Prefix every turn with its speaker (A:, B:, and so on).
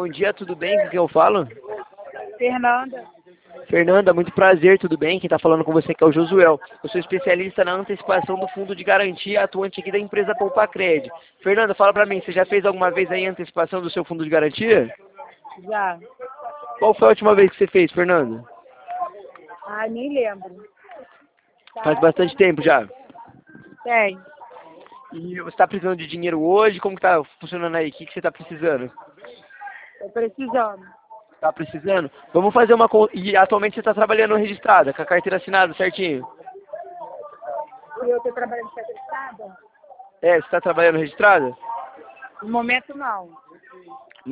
A: Bom dia, tudo bem? Com quem eu falo?
B: Fernanda.
A: Fernanda, muito prazer, tudo bem? Quem está falando com você aqui é o Josuel. Eu sou especialista na antecipação do fundo de garantia atuante aqui da empresa Poupacred. Fernanda, fala pra mim, você já fez alguma vez aí a antecipação do seu fundo de garantia?
B: Já.
A: Qual foi a última vez que você fez, Fernanda?
B: Ai, nem lembro.
A: Faz bastante tempo já.
B: Tem.
A: E você está precisando de dinheiro hoje? Como que tá funcionando aí? O que você está precisando?
B: Tô precisando.
A: Tá precisando? Vamos fazer uma... E atualmente você está trabalhando registrada, com a carteira assinada certinho?
B: E eu tô trabalhando de secretária?
A: É, você está trabalhando registrada?
B: No momento, não.